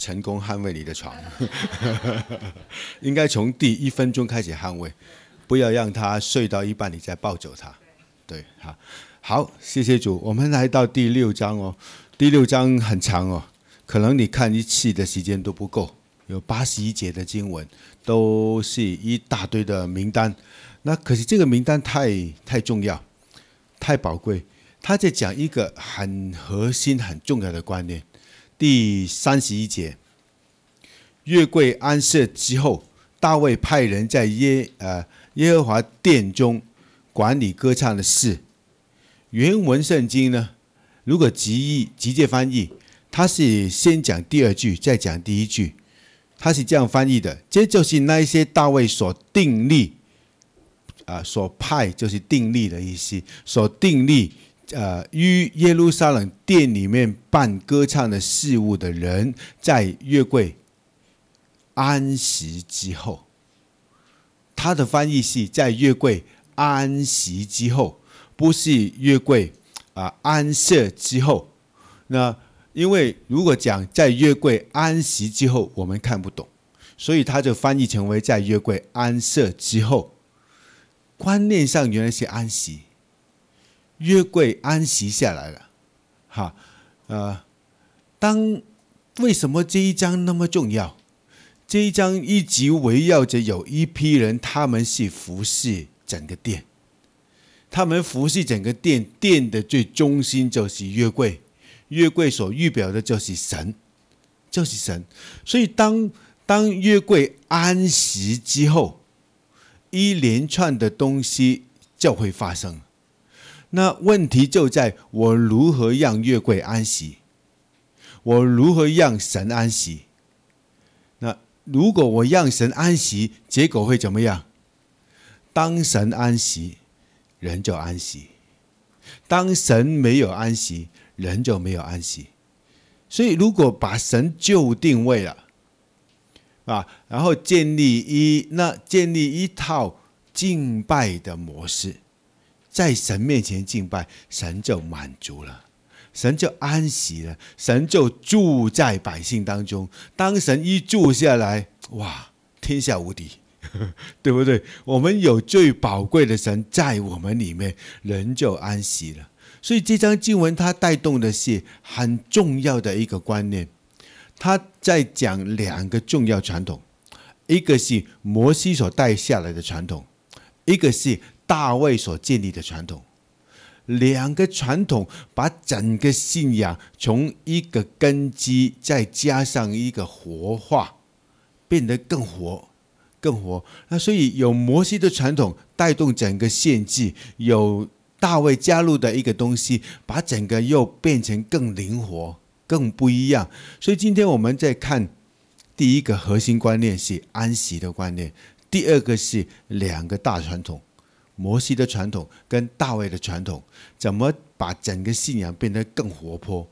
成功捍卫你的床，应该从第1分钟开始捍卫，不要让他睡到一半你再抱走他。对，好，谢谢主。我们来到第6章哦，第6章很长哦，可能你看一次的时间都不够，有81节的经文，都是一大堆的名单。那可是这个名单太重要，太宝贵。他在讲一个很核心、很重要的观念。第31节，约柜安设之后，大卫派人在耶和华殿中管理歌唱的事。原文圣经呢，如果直接翻译，他是先讲第2句，再讲第1句，他是这样翻译的：这就是那一些大卫所定立，所派就是定立的意思，所定立于耶路撒冷殿里面办歌唱的事务的人，在约柜安息之后。他的翻译是在约柜安息之后，不是约柜安设之后。那因为如果讲在约柜安息之后，我们看不懂，所以他就翻译成为在约柜安设之后。观念上原来是安息，约柜安息下来了。为什么这一章那么重要？这一章一直围绕着有一批人，他们是服侍整个殿，他们服侍整个殿，殿的最中心就是约柜，约柜所预表的就是神，就是神。所以当约柜安息之后，一连串的东西就会发生。那问题就在我如何让约柜安息，我如何让神安息。那如果我让神安息，结果会怎么样？当神安息，人就安息；当神没有安息，人就没有安息。所以如果把神就定位了然后建立一套敬拜的模式，在神面前敬拜，神就满足了，神就安息了，神就住在百姓当中。当神一住下来，哇，天下无敌，对不对？我们有最宝贵的神在我们里面，人就安息了。所以这章经文它带动的是很重要的一个观念，他在讲2个重要传统，一个是摩西所带下来的传统，一个是大卫所建立的传统。2个传统把整个信仰从一个根基再加上一个活化，变得更活。那所以有摩西的传统带动整个献祭，有大卫加入的一个东西，把整个又变成更灵活，更不一样。所以今天我们在看第一个核心观念是安息的观念，第2个是2个大传统，摩西的传统跟大卫的传统，怎么把整个信仰变得更活泼。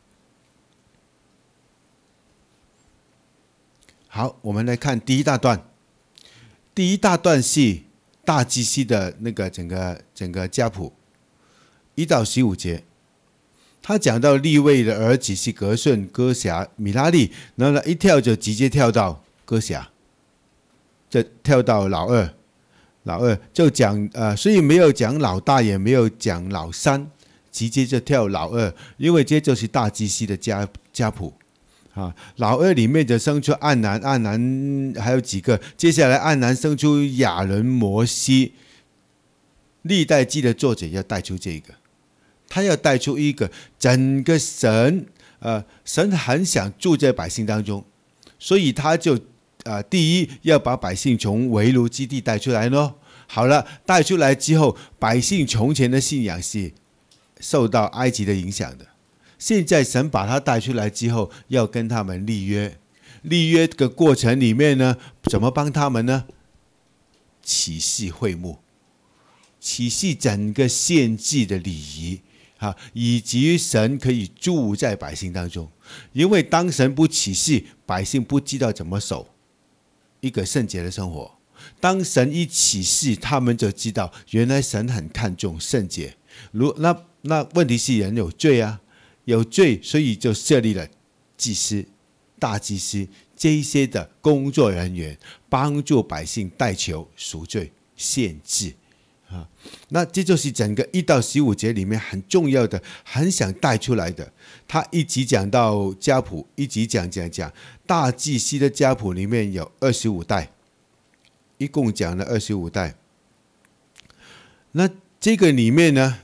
好，我们来看第一大段。第一大段是大祭司的那个整个家谱，1到15节。他讲到利未的儿子是革顺、歌辖、米拉利，然后一跳就直接跳到歌辖，就跳到老二就讲所以没有讲老大，也没有讲老三，直接就跳老二，因为这就是大祭司的家谱。老二里面就生出暗南还有几个，接下来暗南生出亚伦、摩西。历代记的作者要带出这个，他要带出一个整个神很想住在百姓当中，所以他就第一要把百姓从为奴之地带出来咯。好了，带出来之后，百姓从前的信仰是受到埃及的影响的。现在神把他带出来之后，要跟他们立约。立约的过程里面呢，怎么帮他们呢？启示会幕，启示整个献祭的礼仪以及神可以住在百姓当中。因为当神不启示，百姓不知道怎么守一个圣洁的生活。当神一启示，他们就知道原来神很看重圣洁。那问题是人有罪有罪，所以就设立了祭司， 大祭司这一些的工作人员，帮助百姓代求赎罪献祭啊。那这就是整个1到15节里面很重要的，很想带出来的。他一集讲到家谱，一集讲大祭司的家谱里面有25代，一共讲了25代。那这个里面呢，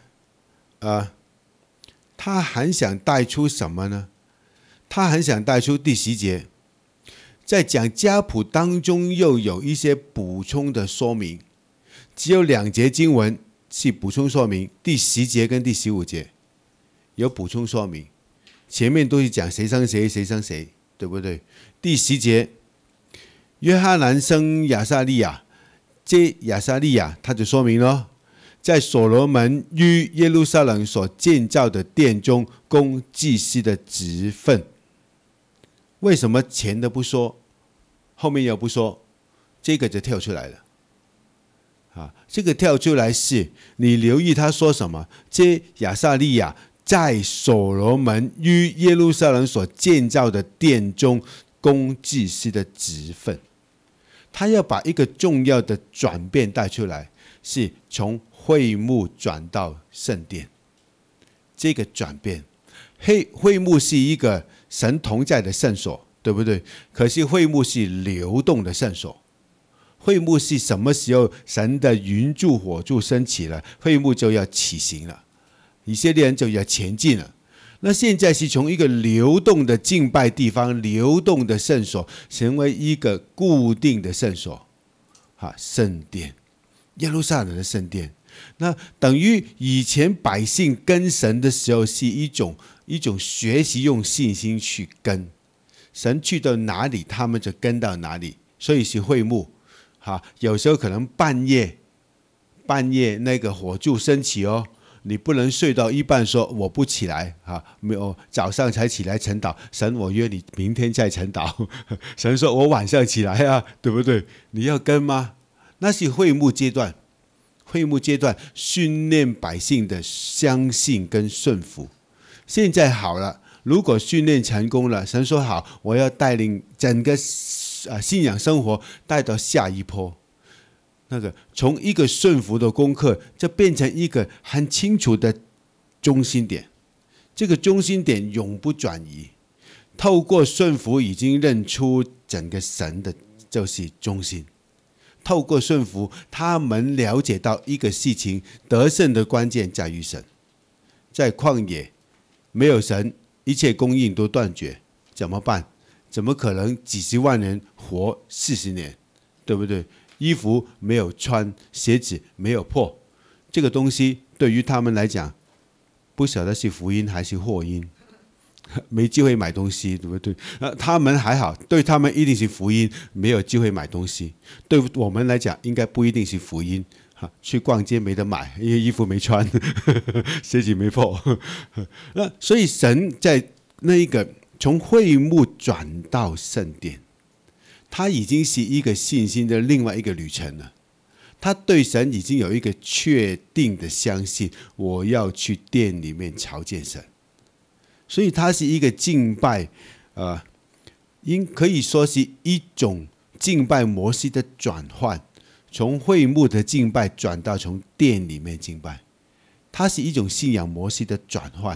他很想带出什么呢？他很想带出第10节，在讲家谱当中又有一些补充的说明，只有2节经文是补充说明，第10节跟第15节有补充说明，前面都是讲谁生谁，谁生谁，对不对？第10节，约哈南生亚撒利亚，这亚撒利亚他就说明了，在所罗门于耶路撒冷所建造的殿中供祭司的职分。为什么前的不说，后面又不说？这个就跳出来了。这个跳出来是你留意他说什么？这亚撒利亚在所罗门于耶路撒冷所建造的殿中供祭司的职分。他要把一个重要的转变带出来，是从会幕转到圣殿。这个转变，会幕是一个神同在的圣所，对不对？可是会幕是流动的圣所。会幕是什么时候神的云柱火柱升起了，会幕就要起行了，以色列人就要前进了。那现在是从一个流动的敬拜地方，流动的圣所，成为一个固定的圣所，圣殿，耶路撒冷的圣殿。那等于以前百姓跟神的时候是一种学习用信心去跟神，去到哪里他们就跟到哪里，所以是会幕。有时候可能半夜那个火柱升起哦，你不能睡到一半说我不起来，没有早上才起来晨祷，神我约你明天再晨祷，神说我晚上起来啊，对不对？你要跟吗？那是会幕阶段，会幕阶段训练百姓的相信跟顺服。现在好了，如果训练成功了，神说好，我要带领整个信仰生活带到下一波。那个从一个顺服的功课，就变成一个很清楚的中心点。这个中心点永不转移。透过顺服，已经认出整个神的就是中心。透过顺服，他们了解到一个事情，得胜的关键在于神。在旷野没有神，一切供应都断绝，怎么办？怎么可能几十万人活40年，对不对？衣服没有穿，鞋子没有破，这个东西对于他们来讲，不晓得是福音还是祸因，没机会买东西，对不对？他们还好，对他们一定是福音，没有机会买东西。对我们来讲，应该不一定是福音。去逛街没得买，因为衣服没穿，鞋子没破。那所以神在那一个从会幕转到圣殿，他已经是一个信心的另外一个旅程了。他对神已经有一个确定的相信，我要去殿里面朝见神。所以他是一个敬拜，可以说是一种敬拜模式的转换，从会幕的敬拜转到从殿里面敬拜，它是一种信仰模式的转换。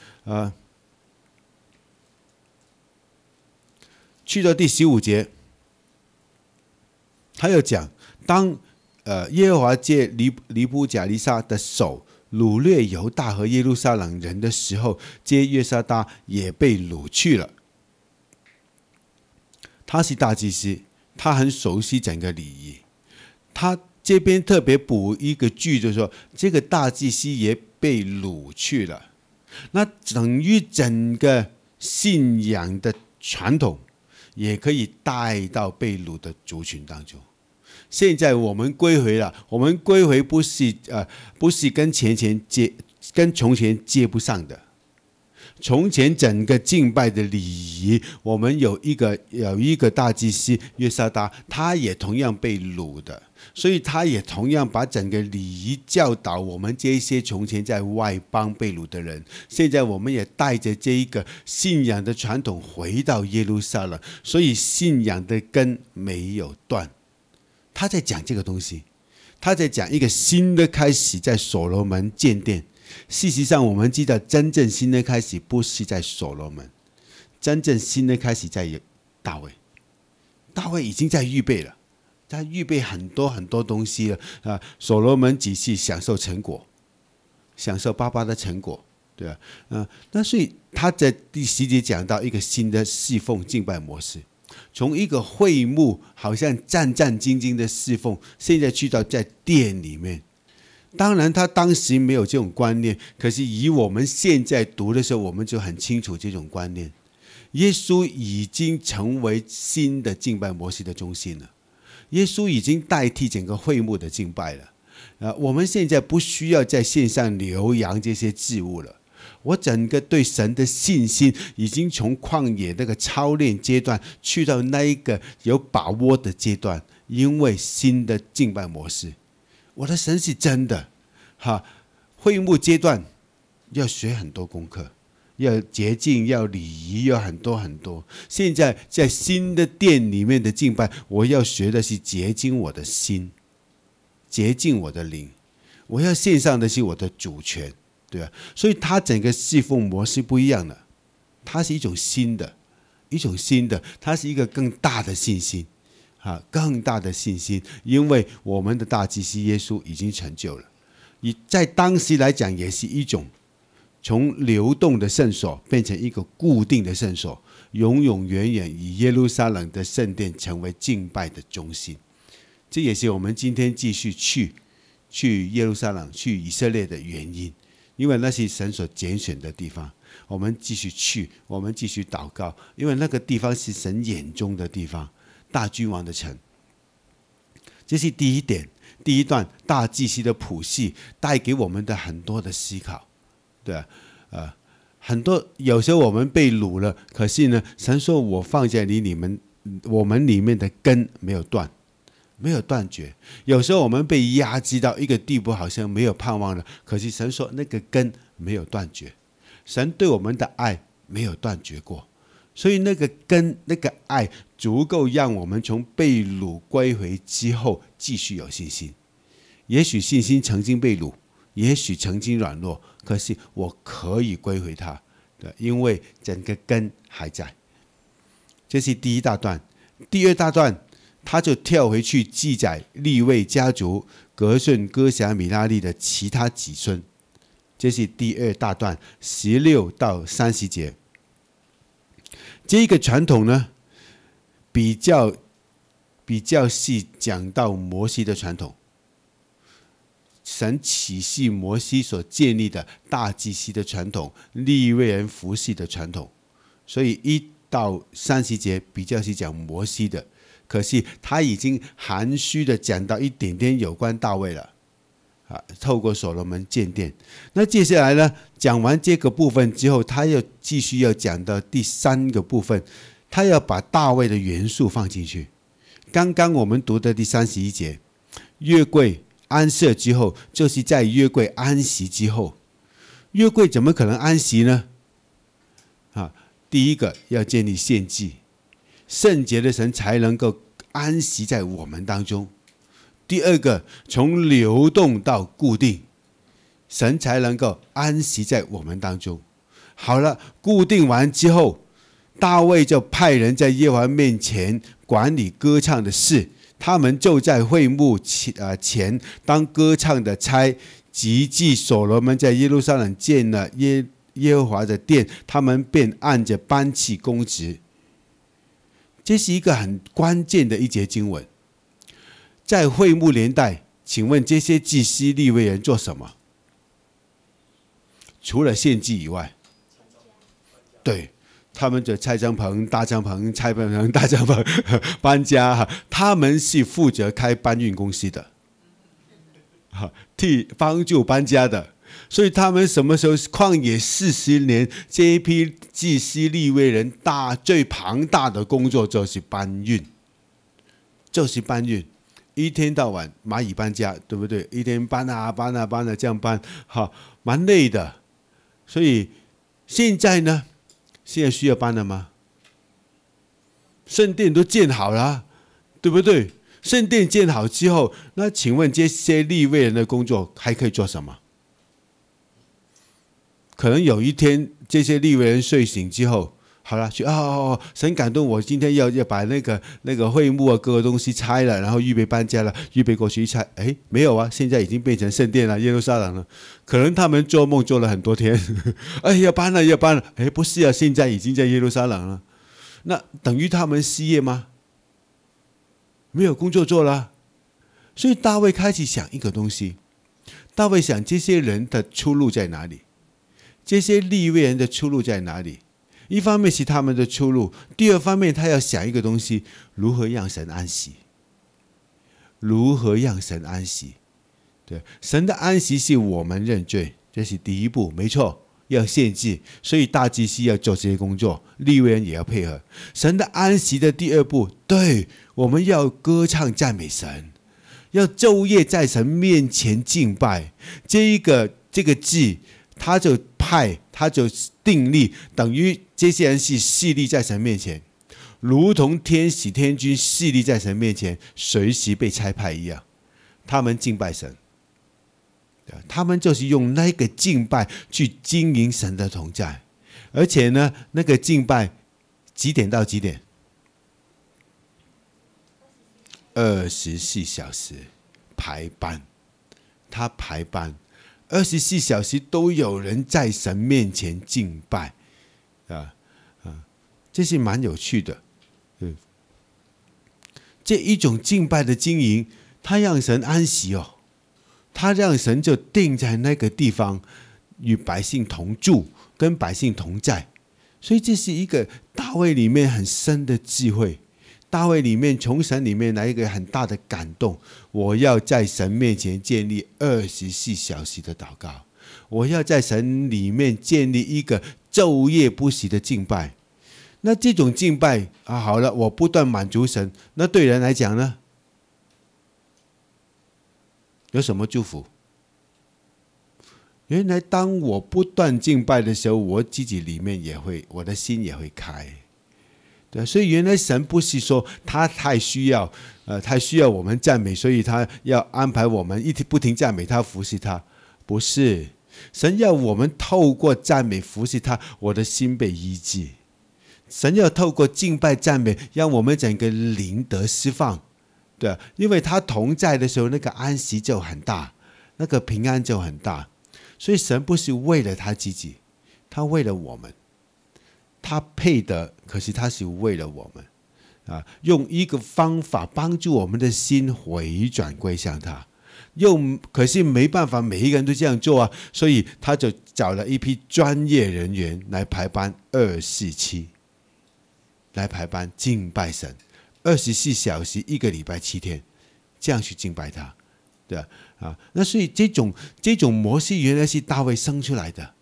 去到第15节，他又讲，当耶和华借尼布甲尼撒的手掳掠犹大和耶路撒冷人的时候，这约沙大也被掳去了。他是大祭司，他很熟悉整个礼仪。他这边特别补一个句，就是说这个大祭司也被掳去了。那等于整个信仰的传统也可以带到被掳的族群当中。现在我们归回了，我们归回不是跟从前接不上的。 从前整个敬拜的礼仪，我们有一个大祭司约沙达，他也同样被掳的，所以他也同样把整个礼仪教导我们这些从前在外邦被掳的人。现在我们也带着这一个信仰的传统回到耶路撒冷，所以信仰的根没有断。他在讲这个东西，他在讲一个新的开始，在所罗门建殿。事实上我们知道，真正新的开始不是在所罗门，真正新的开始在大卫。大卫已经在预备了，他预备很多很多东西了啊！所罗门只是享受成果，享受爸爸的成果，对啊，那所以他在第10节讲到一个新的侍奉敬拜模式，从一个会幕好像战战兢兢的侍奉，现在去到在殿里面。当然他当时没有这种观念，可是以我们现在读的时候，我们就很清楚这种观念。耶稣已经成为新的敬拜模式的中心了，耶稣已经代替整个会幕的敬拜了。我们现在不需要在线上留洋这些事物了。我整个对神的信心已经从旷野那个操练阶段去到那一个有把握的阶段，因为新的敬拜模式。我的神是真的，会幕阶段要学很多功课，要洁净，要礼仪，要很多很多。现在在新的殿里面的敬拜，我要学的是洁净我的心，洁净我的灵，我要献上的是我的主权，对吧？所以它整个侍奉模式不一样了，它是一种新的，它是一个更大的信心。更大的信心，因为我们的大祭司耶稣已经成就了。在当时来讲，也是一种从流动的圣所变成一个固定的圣所，永永远远以耶路撒冷的圣殿成为敬拜的中心。这也是我们今天继续去耶路撒冷、去以色列的原因，因为那是神所拣选的地方。我们继续去，我们继续祷告，因为那个地方是神眼中的地方。大君王的城，这是第一点。第一段大祭司的谱系带给我们的很多的思考，对很多有时候我们被掳了，可是呢，神说我放在我们里面的根没有断，没有断绝。有时候我们被压制到一个地步，好像没有盼望了，可是神说那个根没有断绝，神对我们的爱没有断绝过。所以那个根，那个爱足够让我们从被掳归回之后继续有信心。也许信心曾经被掳，也许曾经软弱，可是我可以归回它，因为整个根还在。这是第一大段。第二大段他就跳回去记载利未家族革顺、哥辖、米拉利的其他子孙。这是第二大段16到30节。这个传统呢，比较是讲到摩西的传统，神启示摩西所建立的大祭司的传统，利未人服侍的传统。所以1到30节比较是讲摩西的，可是他已经含蓄的讲到一点点有关大卫了。透过所罗门建殿。那接下来呢，讲完这个部分之后，他又继续要讲到第3个部分，他要把大卫的元素放进去。刚刚我们读的第31节，约柜安设之后，就是在约柜安息之后。约柜怎么可能安息呢？第一个要建立献祭，圣洁的神才能够安息在我们当中。第二个，从流动到固定，神才能够安息在我们当中。好了，固定完之后，大卫就派人在耶和华面前管理歌唱的事，他们就在会幕前当歌唱的差。及至所罗门在耶路撒冷建了耶和华的殿，他们便按着班次供职。这是一个很关键的一节经文。在会幕年代，请问这些祭司利未人做什么？除了献祭以外，对，他们就拆帐篷、搭帐篷、拆帐篷、搭帐篷、搬家，他们是负责开搬运公司的，帮助搬家的。 所以他们什么时候旷野40年，这一批祭司利未人最庞大的工作就是搬运，一天到晚蚂蚁搬家，对不对？一天搬啊这样搬，好，蛮累的。所以现在呢，现在需要搬了吗？圣殿都建好了，对不对？圣殿建好之后，那请问这些利未人的工作还可以做什么？可能有一天这些利未人睡醒之后，好了，神感动我，今天要把那个会幕啊各个东西拆了，然后预备搬家了，预备过去一拆，没有啊，现在已经变成圣殿了，耶路撒冷了。可能他们做梦做了很多天，要搬了，不是啊，现在已经在耶路撒冷了。那等于他们失业吗？没有工作做了。所以大卫开始想一个东西，大卫想这些人的出路在哪里？这些利未人的出路在哪里？一方面是他们的出路，第二方面他要想一个东西，如何让神安息？对，神的安息是我们认罪，这是第一步，没错，要献祭，所以大祭司要做这些工作，利未人也要配合。神的安息的第二步，对，我们要歌唱赞美神，要昼夜在神面前敬拜。这个祭，他就定立，等于这些人是侍立在神面前，如同天使天君侍立在神面前，随时被差派一样。他们敬拜神，他们就是用那个敬拜去经营神的同在。而且呢，那个敬拜几点到几点？24小时排班，他排班24小时都有人在神面前敬拜，这是蛮有趣的。这一种敬拜的经营，他让神安息哦，他让神就定在那个地方，与百姓同住，跟百姓同在。所以这是一个大卫里面很深的智慧。大卫里面从神里面来一个很大的感动，我要在神面前建立24小时的祷告，我要在神里面建立一个昼夜不息的敬拜。那这种敬拜好了，我不断满足神，那对人来讲呢，有什么祝福？原来当我不断敬拜的时候，我自己里面也会，我的心也会开。对，所以原来神不是说他太需要我们赞美，所以他要安排我们不停赞美他，服侍他。不是，神要我们透过赞美服侍他，我的心被医治。神要透过敬拜赞美，让我们整个灵得释放。对，因为他同在的时候，那个安息就很大，那个平安就很大。所以神不是为了他自己，他为了我们。他配得，可是他是为了我们用一个方法帮助我们的心回转归向他。可是没办法，每一个人都这样做啊，所以他就找了一批专业人员来排班247，来排班敬拜神，24小时1个礼拜7天，这样去敬拜他，对啊，那所以这种模式原来是大卫生出来的。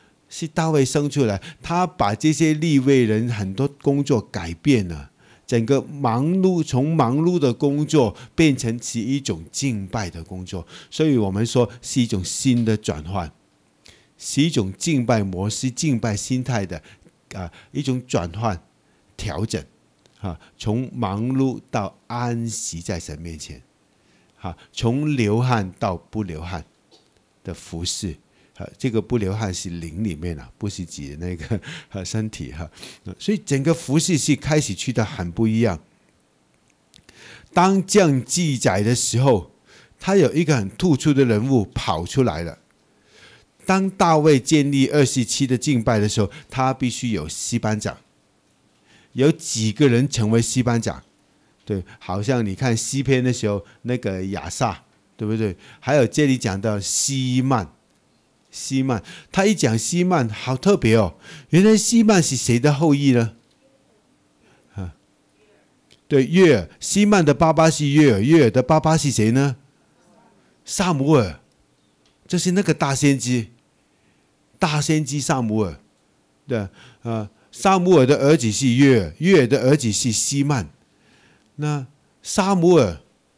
他把这些利未人很多工作改变了，整个从忙碌的工作变成是一种敬拜的工作，所以我们说是一种新的转换，是一种敬拜模式、敬拜心态的一种转换调整从忙碌到安息在神面前，从流汗到不流汗的服事。这个不流汗是灵里面不是指那个身体所以整个服事是开始去的很不一样。当这样记载的时候，他有一个很突出的人物跑出来了。当大卫建立247的敬拜的时候，他必须有司班长，有几个人成为司班长？对，好像你看诗篇的时候，那个亚萨，对不对？还有这里讲到希曼，他一讲希曼好特别哦，原来希曼是谁的后裔呢？对，约尔，希曼的爸爸是约尔，约尔的爸爸是谁呢？撒母耳， 这是那个大先知撒母耳的撒母耳的儿子是约尔，约尔的儿子是西曼。那撒母耳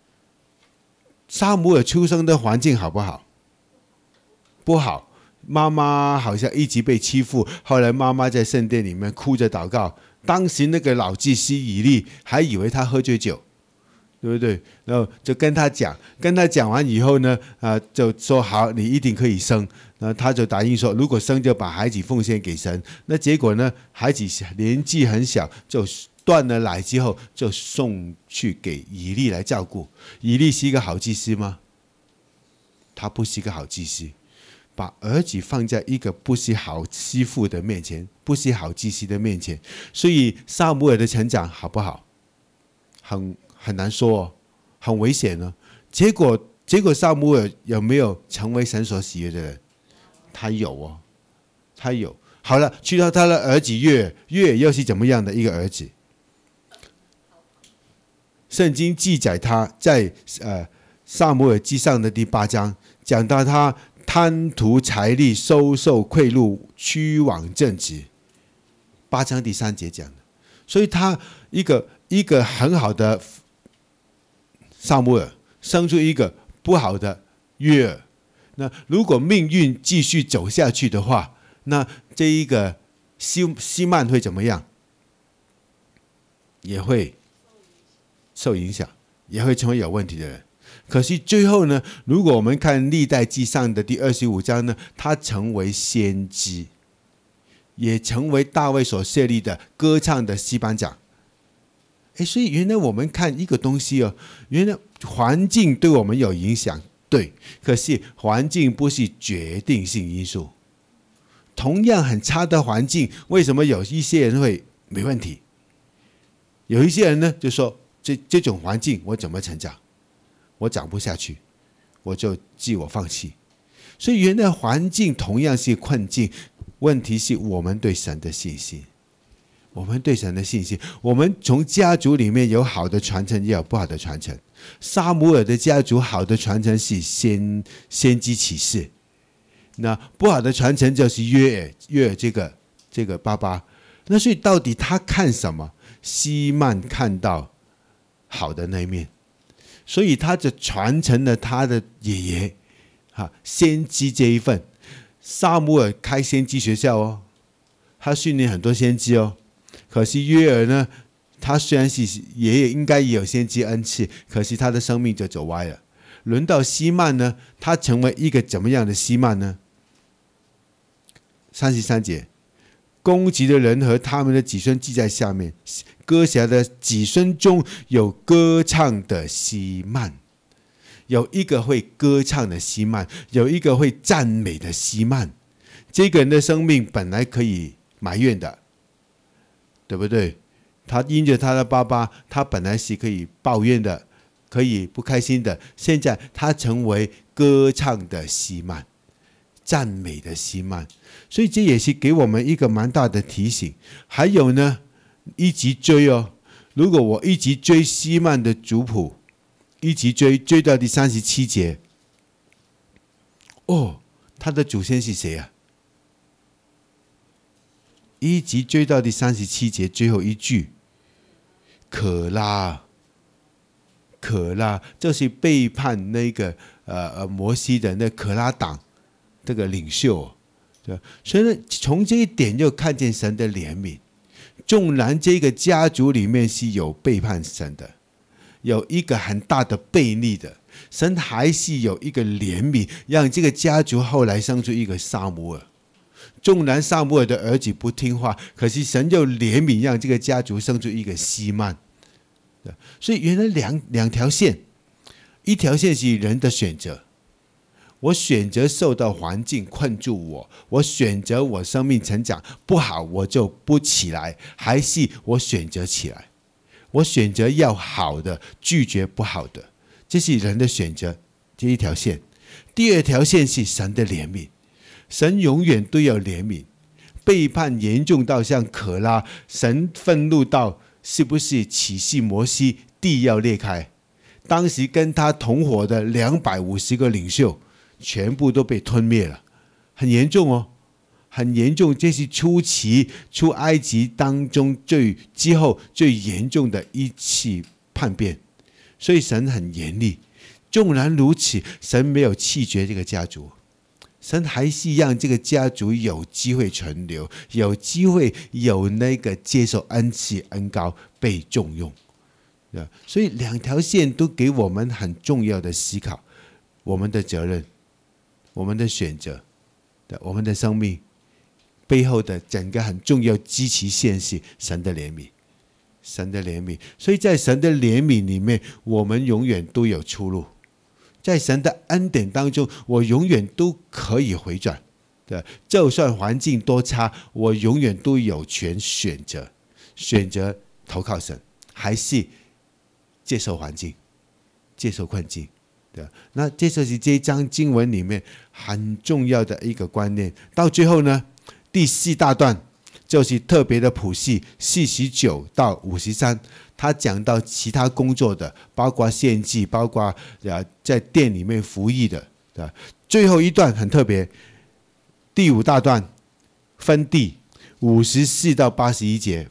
出生的环境好不好？不好，妈妈好像一直被欺负，后来妈妈在圣殿里面哭着祷告，当时那个老祭司以利还以为他喝醉酒，对不对？然后就跟他讲完以后呢，就说好，你一定可以生。然后他就答应说，如果生就把孩子奉献给神。那结果呢，孩子年纪很小，就断了奶之后，就送去给以利来照顾。以利是一个好祭司吗？他不是一个好祭司，把儿子放在一个不是好媳妇的面前，不是好祭司的面前，所以撒母耳的成长好不好？很难说哦，很危险呢。结果撒母耳有没有成为神所喜悦的人？他有哦，他有。好了，去到他的儿子约尔又是怎么样的一个儿子？圣经记载他在撒母耳记上的第8章讲到他贪图财力，收受贿赂，屈枉正直。8章第3节讲的，所以他一个很好的撒母耳生出一个不好的约尔。那如果命运继续走下去的话，那这一个西曼会怎么样？也会受影响，也会成为有问题的人。可是最后呢，如果我们看历代记上的第25章呢，他成为先知，也成为大卫所设立的歌唱的戏班长。所以原来我们看一个东西哦，原来环境对我们有影响，对，可是环境不是决定性因素。同样很差的环境，为什么有一些人会没问题？有一些人呢，就说这种环境我怎么成长？我长不下去，我就自我放弃。所以原来环境同样是困境，问题是我们对神的信心。我们对神的信心，我们从家族里面有好的传承，也有不好的传承。撒母耳的家族好的传承是先知启示，那不好的传承就是约尔这个爸爸。那所以到底他看什么？西曼看到好的那一面，所以他就传承了他的爷爷先知这一份。撒母耳开先知学校哦，他训练很多先知哦。可是约尔呢，他虽然是爷爷应该也有先知恩赐，可是他的生命就走歪了。轮到西曼呢，他成为一个怎么样的西曼呢？33节，攻击的人和他们的子孙记在下面，歌辖的子孙中有歌唱的西曼。有一个会歌唱的西曼，有一个会赞美的西曼。这个人的生命本来可以埋怨的，对不对？他因着他的爸爸，他本来是可以抱怨的，可以不开心的。现在他成为歌唱的西曼，赞美的西曼。所以这也是给我们一个蛮大的提醒。还有呢，一直追哦，如果我一直追西曼的族谱，一直追到第37节，哦，他的祖先是谁啊？一直追到第37节最后一句，可拉，就是背叛那个摩西的那可拉党这个领袖，对吧？所以呢，从这一点就看见神的怜悯。纵然这个家族里面是有背叛神的，有一个很大的悖逆的，神还是有一个怜悯，让这个家族后来生出一个撒母耳。纵然撒母耳的儿子不听话，可是神就怜悯，让这个家族生出一个西曼。所以原来两条线，一条线是人的选择，我选择受到环境困住我选择我生命成长不好，我就不起来，还是我选择起来，我选择要好的，拒绝不好的，这是人的选择，这一条线。第二条线是神的怜悯，神永远都有怜悯。背叛严重到像可拉，神愤怒到是不是启示摩西地要裂开？当时跟他同伙的250个领袖全部都被吞灭了，很严重哦，很严重。这是出埃及当中之后最严重的一次叛变，所以神很严厉。纵然如此，神没有弃绝这个家族，神还是让这个家族有机会存留，有机会有那个接受恩赐恩膏被重用。所以两条线都给我们很重要的思考，我们的责任，我们的选择，我们的生命背后的整个很重要基期线是神的怜悯，神的怜悯。所以在神的怜悯里面，我们永远都有出路。在神的恩典当中，我永远都可以回转。就算环境多差，我永远都有权选择投靠神，还是接受环境，接受困境。那这就是这一章经文里面很重要的一个观念。到最后呢，第4大段就是特别的谱系49到53，他讲到其他工作的，包括献祭，包括在店里面服役的。最后一段很特别，第5大段分地54到81节，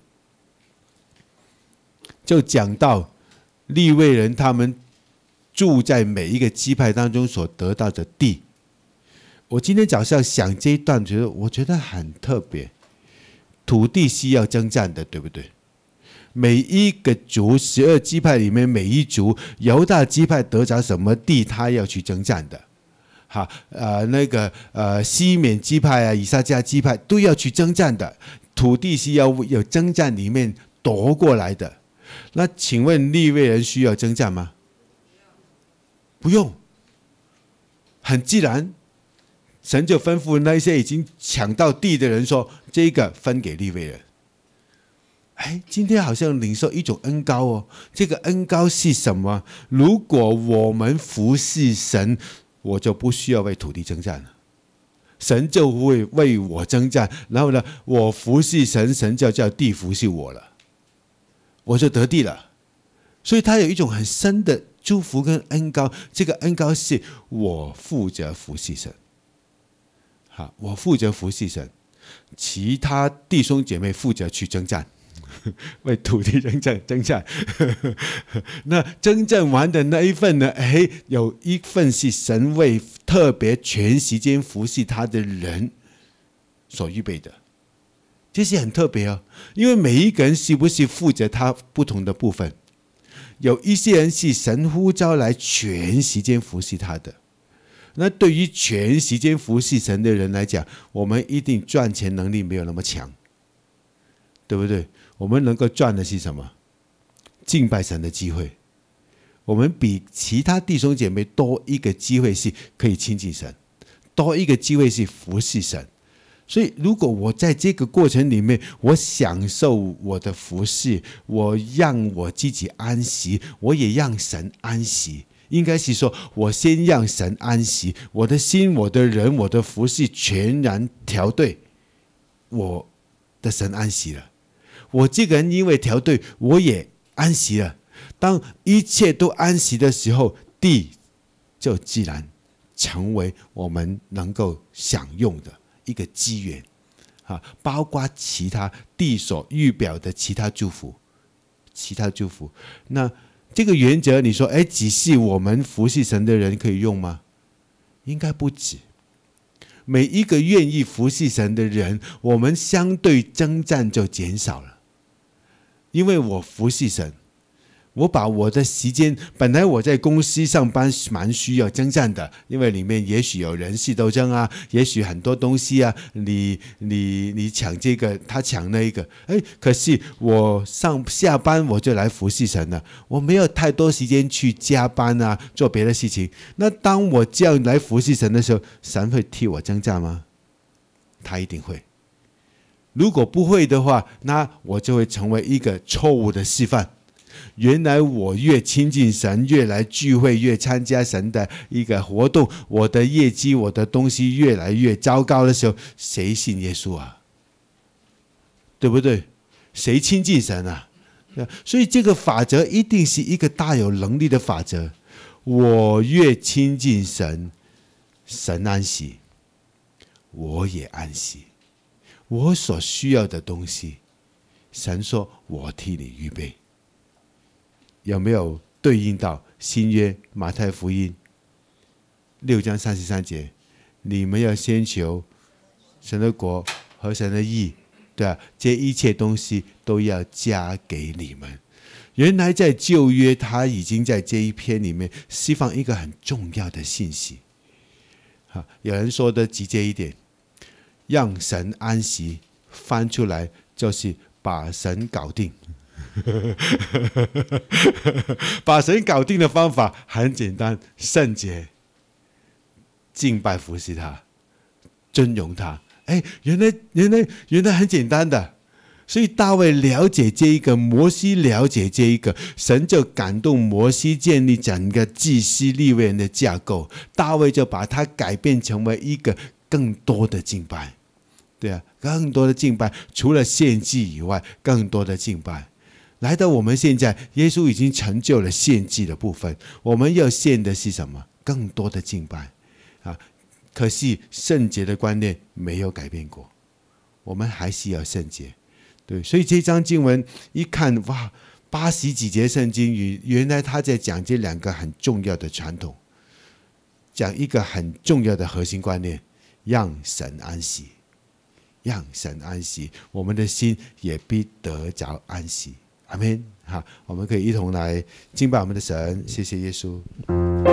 就讲到利未人他们住在每一个支派当中所得到的地。我今天早上想这一段，我觉得很特别。土地是要征战的，对不对？每一个族12支派里面，每一族犹大支派得着什么地，他要去征战的。好，西缅支派啊，以撒迦支派都要去征战的。土地是要有征战里面夺过来的。那请问利未人需要征战吗？不用，很自然。神就吩咐那些已经抢到地的人说，这个分给利未人。今天好像领受一种恩膏哦，这个恩膏是什么？如果我们服侍神，我就不需要为土地征战了，神就会为我征战。然后呢，我服侍神，神就叫地服侍我了，我就得地了。所以他有一种很深的祝福跟恩膏，这个恩膏是我负责服侍神。好，我负责服侍神，其他弟兄姐妹负责去征战，为土地征战。那征战完的那一份呢？有一份是神为特别全时间服侍他的人所预备的，这是很特别哦。因为每一个人是不是负责他不同的部分？有一些人是神呼召来全时间服侍他的。那对于全时间服侍神的人来讲，我们一定赚钱能力没有那么强，对不对？我们能够赚的是什么？敬拜神的机会。我们比其他弟兄姐妹多一个机会是可以亲近神，多一个机会是服侍神。所以如果我在这个过程里面，我享受我的服侍，我让我自己安息，我也让神安息。应该是说，我先让神安息，我的心、我的人、我的服事全然调对，我的神安息了。我这个人因为调对，我也安息了。当一切都安息的时候，地就自然成为我们能够享用的一个机缘，包括其他地所预表的其他祝福，那这个原则，你说，只是我们服侍神的人可以用吗？应该不止。每一个愿意服侍神的人，我们相对征战就减少了，因为我服侍神，我把我的时间，本来我在公司上班蛮需要征战的，因为里面也许有人事斗争啊，也许很多东西啊，你抢这个，他抢那一个，可是我下班我就来服侍神了，我没有太多时间去加班啊，做别的事情。那当我这样来服侍神的时候，神会替我征战吗？他一定会。如果不会的话，那我就会成为一个错误的示范。原来我越亲近神，越来聚会，越参加神的一个活动，我的业绩，我的东西越来越糟糕的时候，谁信耶稣啊？对不对？谁亲近神啊？所以这个法则一定是一个大有能力的法则。我越亲近神， 神安息，我也安息。我所需要的东西，神说我替你预备。有没有对应到新约马太福音6章33节？你们要先求神的国和神的义，对啊，这一切东西都要加给你们。原来在旧约，他已经在这一篇里面释放一个很重要的信息。有人说的直接一点，让神安息，翻出来就是把神搞定。把神搞定的方法很简单，圣洁、敬拜、服侍他、尊荣他。原来很简单的。所以大卫了解这一个，摩西了解这一个，神就感动摩西建立整个祭司利未人的架构，大卫就把它改变成为一个更多的敬拜。对啊，更多的敬拜，除了献祭以外，更多的敬拜。来到我们现在，耶稣已经成就了献祭的部分，我们要献的是什么？更多的敬拜啊！可惜圣洁的观念没有改变过，我们还是要圣洁。对，所以这章经文一看，哇，80几节圣经，原来他在讲这两个很重要的传统，讲一个很重要的核心观念：让神安息，让神安息，我们的心也必得着安息。阿们。好，我们可以一同来敬拜我们的神，谢谢耶稣。